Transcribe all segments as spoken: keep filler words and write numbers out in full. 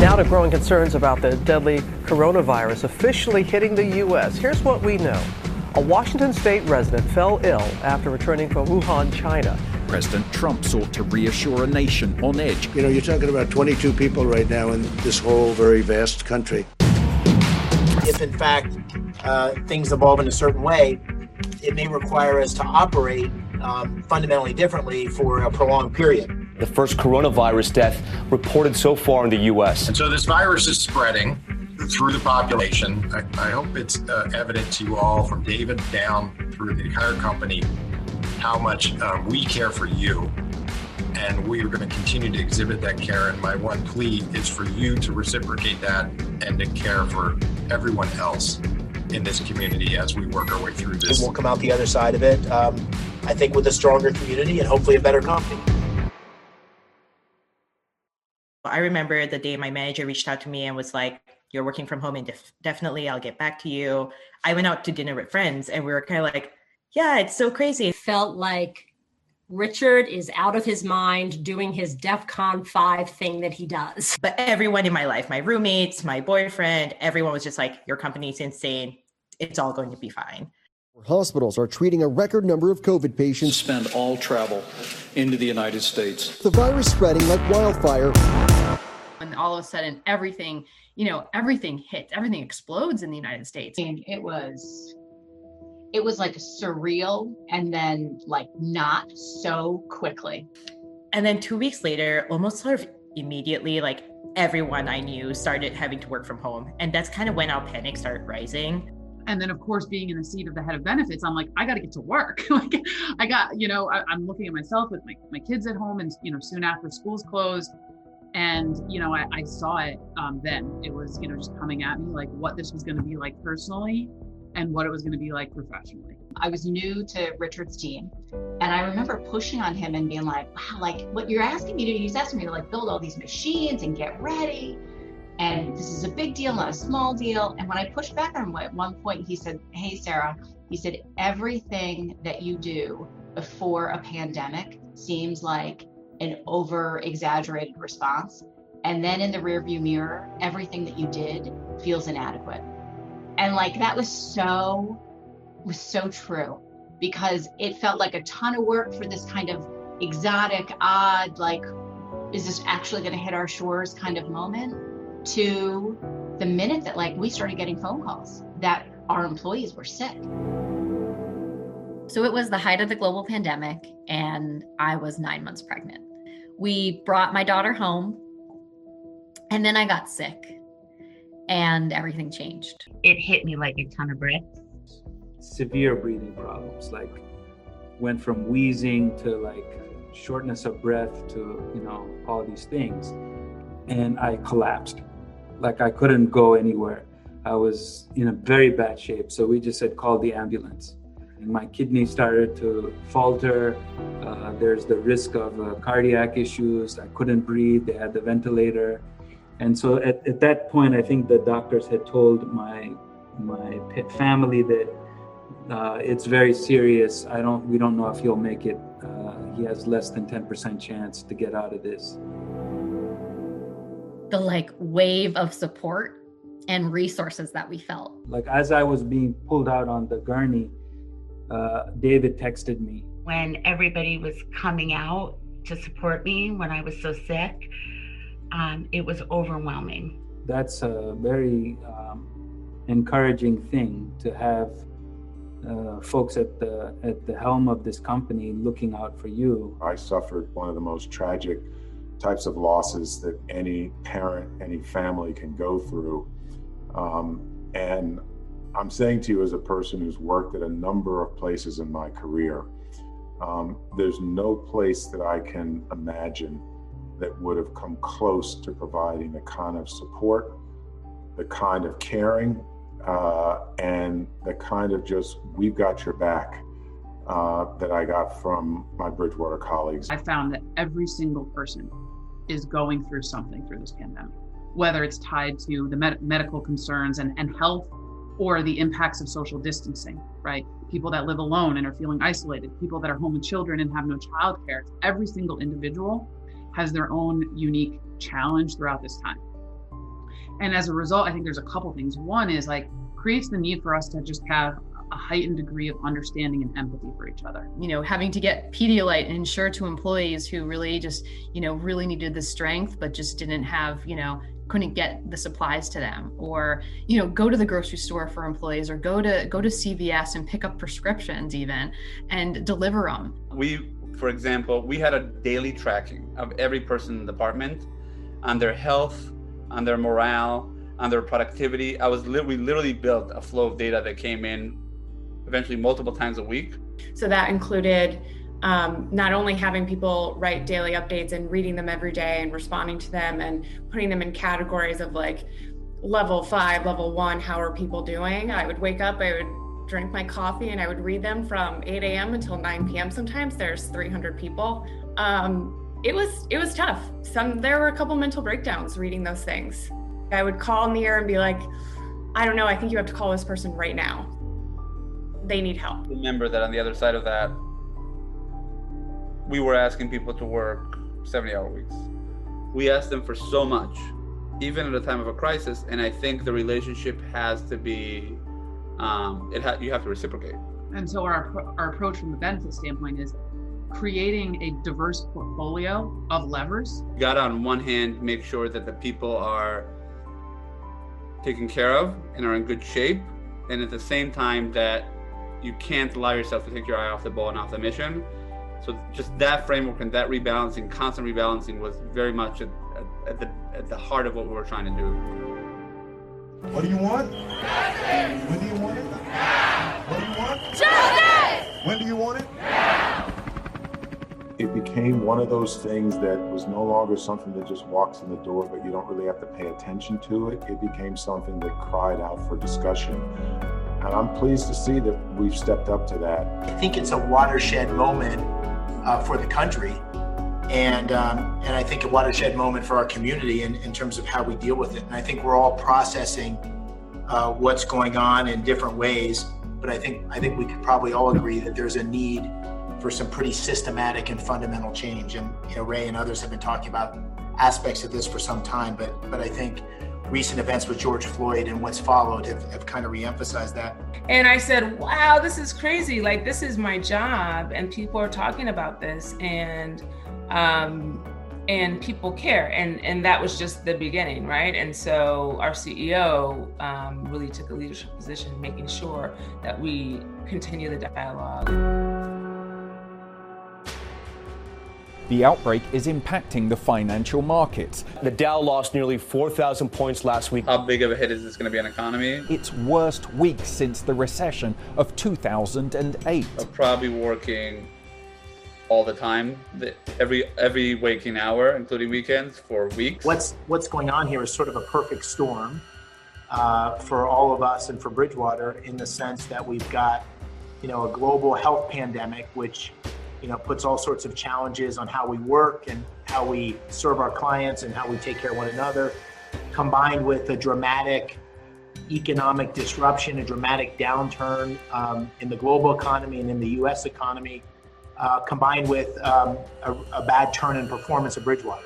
Now to growing concerns about the deadly coronavirus officially hitting the U S. Here's what we know. A Washington state resident fell ill after returning from Wuhan, China. President Trump sought to reassure a nation on edge. You know, you're talking about twenty-two people right now in this whole very vast country. If, in fact, uh, things evolve in a certain way, it may require us to operate um, fundamentally differently for a prolonged period. The first coronavirus death reported so far in the U S. And so this virus is spreading through the population. I, I hope it's uh, evident to you all, from David down through the entire company, how much uh, we care for you. And we are going to continue to exhibit that care. And my one plea is for you to reciprocate that and to care for everyone else in this community as we work our way through this. We'll come out the other side of it, um, I think, with a stronger community and hopefully a better company. I remember the day my manager reached out to me and was like, you're working from home and def- definitely I'll get back to you. I went out to dinner with friends and we were kind of like, yeah, it's so crazy. It felt like Richard is out of his mind doing his DEFCON five thing that he does. But everyone in my life, my roommates, my boyfriend, everyone was just like, your company's insane. It's all going to be fine. Hospitals are treating a record number of COVID patients. Suspend all travel into the United States. The virus spreading like wildfire. And all of a sudden, everything, you know, everything hits, everything explodes in the United States. And it was, it was like surreal, and then like not so quickly. And then two weeks later, almost sort of immediately, like everyone I knew started having to work from home. And that's kind of when our panic started rising. And then, of course, being in the seat of the head of benefits, I'm like, I got to get to work. Like, I got, you know, I, I'm looking at myself with my, my kids at home, and, you know, soon after school's closed. And, you know, I, I saw it um, then. It was, you know, just coming at me, like what this was going to be like personally and what it was going to be like professionally. I was new to Richard's team. And I remember pushing on him and being like, wow, like what you're asking me to do, he's asking me to like build all these machines and get ready. And this is a big deal, not a small deal. And when I pushed back on him at one point, he said, hey, Sarah, he said, everything that you do before a pandemic seems like an over exaggerated response. And then in the rearview mirror, everything that you did feels inadequate. And like, that was so, was so true, because it felt like a ton of work for this kind of exotic, odd, like, is this actually going to hit our shores kind of moment, to the minute that like we started getting phone calls that our employees were sick. So it was the height of the global pandemic, and I was nine months pregnant. We brought my daughter home, and then I got sick, and everything changed. It hit me like a ton of bricks. Severe breathing problems, like went from wheezing to like shortness of breath to, you know, all these things. And I collapsed. Like I couldn't go anywhere. I was in a very bad shape. So we just said, call the ambulance. And my kidney started to falter. Uh, there's the risk of uh, cardiac issues. I couldn't breathe. They had the ventilator. And so at, at that point, I think the doctors had told my my family that uh, it's very serious. I don't, we don't know if he'll make it. Uh, he has less than ten percent chance to get out of this. The like wave of support and resources that we felt. Like as I was being pulled out on the gurney, uh, David texted me. When everybody was coming out to support me when I was so sick, um, it was overwhelming. That's a very um, encouraging thing to have uh, folks at the at the helm of this company looking out for you. I suffered one of the most tragic types of losses that any parent, any family can go through. Um, and I'm saying to you as a person who's worked at a number of places in my career, um, there's no place that I can imagine that would have come close to providing the kind of support, the kind of caring, uh, and the kind of just, we've got your back, uh, that I got from my Bridgewater colleagues. I found that every single person is going through something through this pandemic, whether it's tied to the med- medical concerns and, and health, or the impacts of social distancing, right? People that live alone and are feeling isolated, people that are home with children and have no childcare. Every single individual has their own unique challenge throughout this time. And as a result, I think there's a couple things. One is like creates the need for us to just have a heightened degree of understanding and empathy for each other. You know, having to get Pedialyte and ensure to employees who really just, you know, really needed the strength, but just didn't have, you know, couldn't get the supplies to them, or, you know, go to the grocery store for employees, or go to go to C V S and pick up prescriptions even and deliver them. We, for example, we had a daily tracking of every person in the department on their health, on their morale, on their productivity. I was li- we literally built a flow of data that came in eventually multiple times a week. So that included um, not only having people write daily updates and reading them every day and responding to them and putting them in categories of like level five, level one, how are people doing? I would wake up, I would drink my coffee, and I would read them from eight a.m. until nine p.m. Sometimes there's three hundred people. Um, it was it was tough. Some there were a couple mental breakdowns reading those things. I would call Nir and be like, I don't know, I think you have to call this person right now. They need help. Remember that on the other side of that, we were asking people to work seventy hour weeks. We asked them for so much, even at a time of a crisis. And I think the relationship has to be, um, it ha- you have to reciprocate. And so our, our approach from the benefit standpoint is creating a diverse portfolio of levers. You gotta, on one hand, make sure that the people are taken care of and are in good shape. And at the same time that you can't allow yourself to take your eye off the ball and off the mission. So just that framework and that rebalancing, constant rebalancing, was very much at, at, at, the, at the heart of what we were trying to do. What do you want? Justice! When do you want it? Now! What do you want? Justice! When do you want it? Now! It became one of those things that was no longer something that just walks in the door, but you don't really have to pay attention to it. It became something that cried out for discussion. And I'm pleased to see that we've stepped up to that. I think it's a watershed moment uh, for the country, and um, and I think a watershed moment for our community in, in terms of how we deal with it. And I think we're all processing uh, what's going on in different ways, but I think I think we could probably all agree that there's a need for some pretty systematic and fundamental change. And you know, Ray and others have been talking about aspects of this for some time, but but I think recent events with George Floyd and what's followed have, have kind of reemphasized that. And I said, wow, this is crazy. Like, this is my job, and people are talking about this, and um, and people care. And, and that was just the beginning, right? And so our C E O um, really took a leadership position, making sure that we continue the dialogue. The outbreak is impacting the financial markets. The Dow lost nearly four thousand points last week. How big of a hit is this going to be on the economy? Its worst week since the recession of two thousand eight. I'm probably working all the time, every every waking hour, including weekends, for weeks. What's what's going on here is sort of a perfect storm uh, for all of us and for Bridgewater, in the sense that we've got, you know, a global health pandemic, which you know, puts all sorts of challenges on how we work and how we serve our clients and how we take care of one another, combined with a dramatic economic disruption, a dramatic downturn um, in the global economy and in the U S economy, uh, combined with um, a, a bad turn in performance of Bridgewater.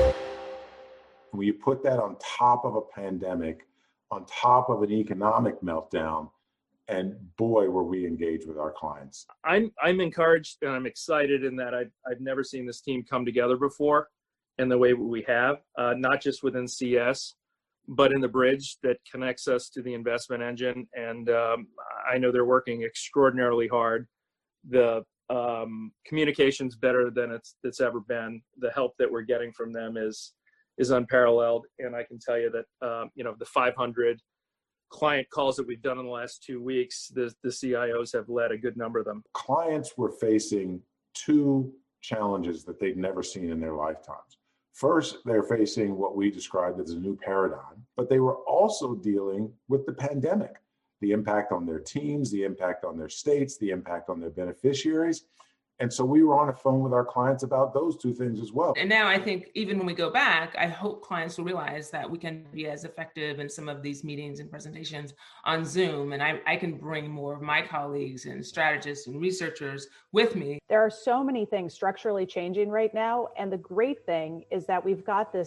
When you put that on top of a pandemic, on top of an economic meltdown, and boy, were we engaged with our clients. I'm I'm encouraged and I'm excited in that I've, I've never seen this team come together before in the way we have, uh, not just within C S, but in the bridge that connects us to the investment engine. And um, I know they're working extraordinarily hard. The um, communication's better than it's it's ever been. The help that we're getting from them is is unparalleled. And I can tell you that um, you know, the five hundred client calls that we've done in the last two weeks, the, the C I Os have led a good number of them. Clients were facing two challenges that they'd never seen in their lifetimes. First, they're facing what we described as a new paradigm, but they were also dealing with the pandemic, the impact on their teams, the impact on their states, the impact on their beneficiaries. And so we were on the phone with our clients about those two things as well. And now I think even when we go back, I hope clients will realize that we can be as effective in some of these meetings and presentations on Zoom. And I, I can bring more of my colleagues and strategists and researchers with me. There are so many things structurally changing right now. And the great thing is that we've got this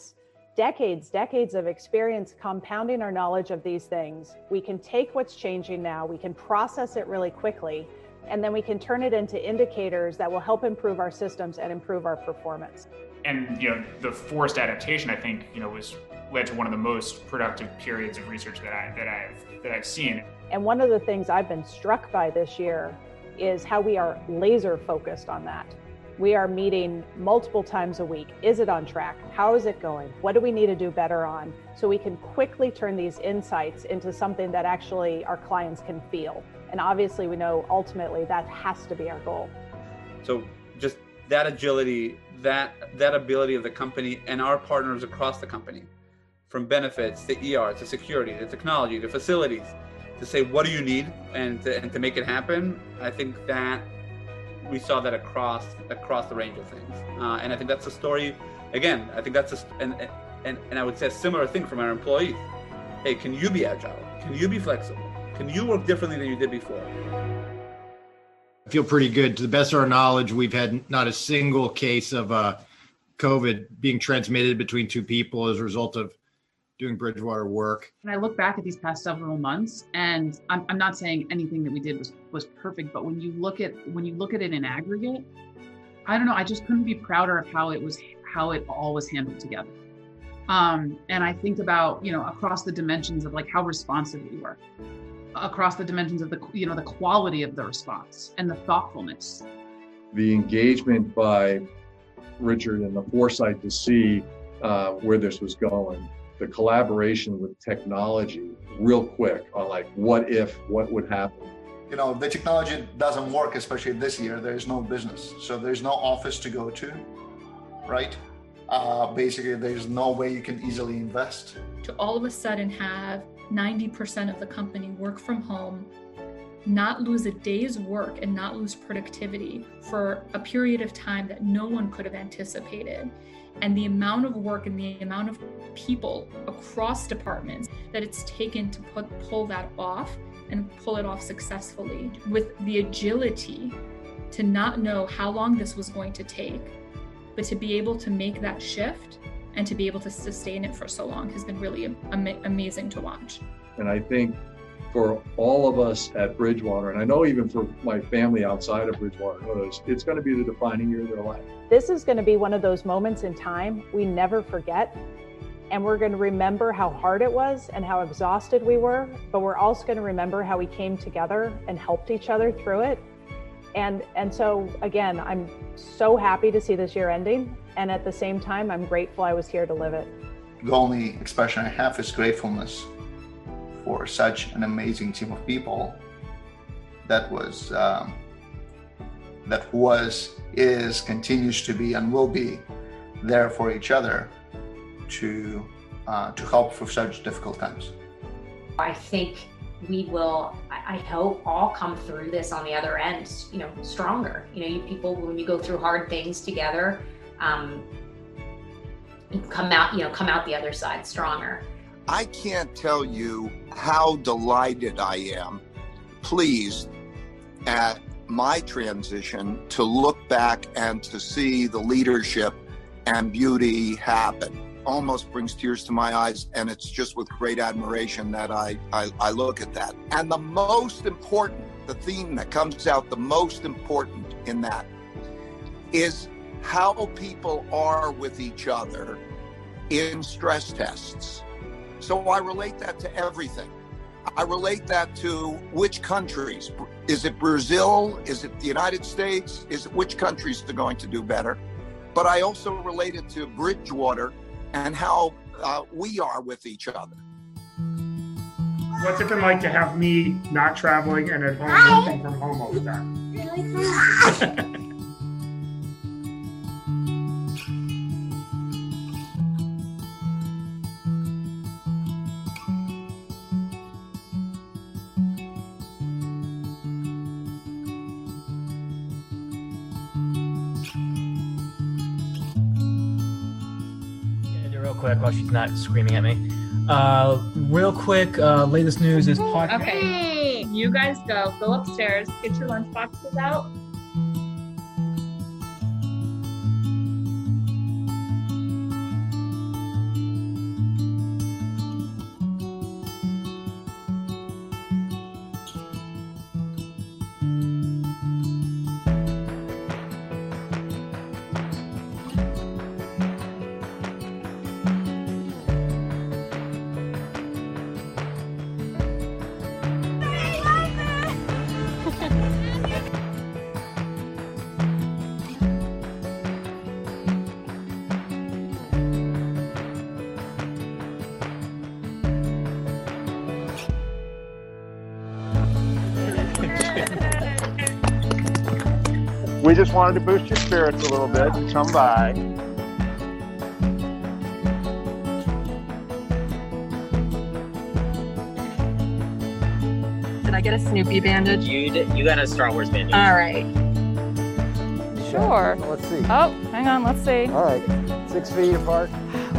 decades, decades of experience compounding our knowledge of these things. We can take what's changing now, we can process it really quickly, and then we can turn it into indicators that will help improve our systems and improve our performance. And you know, the forced adaptation, I think, you know, was led to one of the most productive periods of research that I that I've that I've seen. And one of the things I've been struck by this year is how we are laser focused on that. We are meeting multiple times a week. Is it on track? How is it going? What do we need to do better on? So we can quickly turn these insights into something that actually our clients can feel. And obviously we know ultimately that has to be our goal. So just that agility, that that ability of the company and our partners across the company, from benefits to E R to security to technology to facilities, to say what do you need and to, and to make it happen. I think that we saw that across across the range of things, uh, and I think that's a story. Again, I think that's a and and and I would say a similar thing from our employees. Hey, can you be agile? Can you be flexible? Can you work differently than you did before? I feel pretty good. To the best of our knowledge, we've had not a single case of uh, COVID being transmitted between two people as a result of doing Bridgewater work. And I look back at these past several months, and I'm, I'm not saying anything that we did was, was perfect, but when you look at when you look at it in aggregate, I don't know, I just couldn't be prouder of how it was how it all was handled together. Um, and I think about, you know, across the dimensions of like how responsive we were, across the dimensions of the, you know, the quality of the response and the thoughtfulness. The engagement by Richard and the foresight to see uh, where this was going, the collaboration with technology real quick on like, what if, what would happen? You know, the technology doesn't work, especially this year, there's no business. So there's no office to go to, right? Uh, basically, there's no way you can easily invest. To all of a sudden have ninety percent of the company work from home, not lose a day's work and not lose productivity for a period of time that no one could have anticipated. And the amount of work and the amount of people across departments that it's taken to put, pull that off and pull it off successfully, with the agility to not know how long this was going to take, but to be able to make that shift and to be able to sustain it for so long has been really am- amazing to watch. And I think for all of us at Bridgewater, and I know even for my family outside of Bridgewater, it's going to be the defining year of their life. This is going to be one of those moments in time we never forget. And we're going to remember how hard it was and how exhausted we were, but we're also going to remember how we came together and helped each other through it. And, and so again, I'm so happy to see this year ending. And at the same time, I'm grateful I was here to live it. The only expression I have is gratefulness for such an amazing team of people that was, um, that was, is, continues to be, and will be there for each other to uh, to help through such difficult times. I think we will, I hope, all come through this on the other end, you know, stronger. You know, you people, when you go through hard things together, um, you come out, you know, come out the other side stronger. I can't tell you how delighted I am, pleased at my transition, to look back and to see the leadership and beauty happen. Almost brings tears to my eyes, and it's just with great admiration that I, I, I look at that. And the most important, the theme that comes out the most important in that is how people are with each other in stress tests. So I relate that to everything. I relate that to which countries. Is it Brazil? Is it the United States? Is it which countries are going to do better? But I also relate it to Bridgewater and how uh, we are with each other. What's it been like to have me not traveling and at home working from home all the time? Quick while she's not screaming at me. Uh, real quick, uh, latest news is podcast. Okay, you guys go. Go upstairs. Get your lunch boxes out. We just wanted to boost your spirits a little bit and come by. Did I get a Snoopy bandage? You did, you got a Star Wars bandage. All right. Sure. Let's see. Oh, hang on. Let's see. All right. Six feet apart.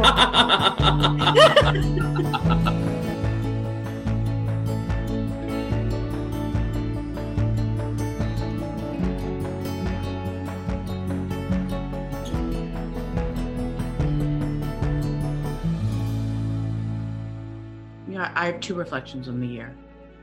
Yeah, I have two reflections on the year.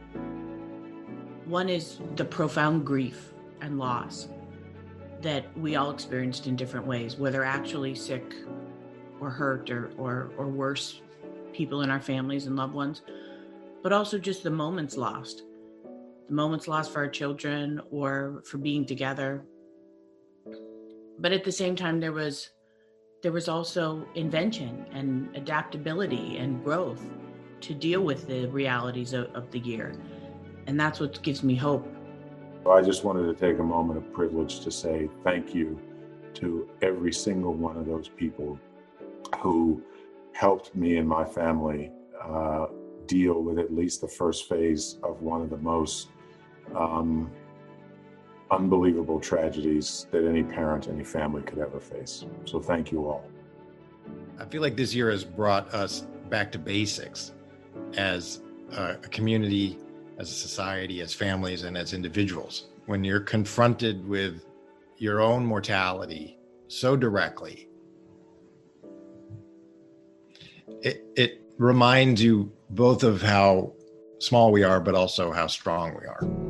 One is the profound grief and loss that we all experienced in different ways, whether actually sick or hurt or, or, or worse, people in our families and loved ones, but also just the moments lost, the moments lost for our children or for being together. But at the same time, there was, there was also invention and adaptability and growth to deal with the realities of, of the year. And that's what gives me hope. I just wanted to take a moment of privilege to say thank you to every single one of those people who helped me and my family uh, deal with at least the first phase of one of the most um, unbelievable tragedies that any parent, any family could ever face. So thank you all. I feel like this year has brought us back to basics as a community, as a society, as families, and as individuals. When you're confronted with your own mortality so directly, it, it reminds you both of how small we are, but also how strong we are.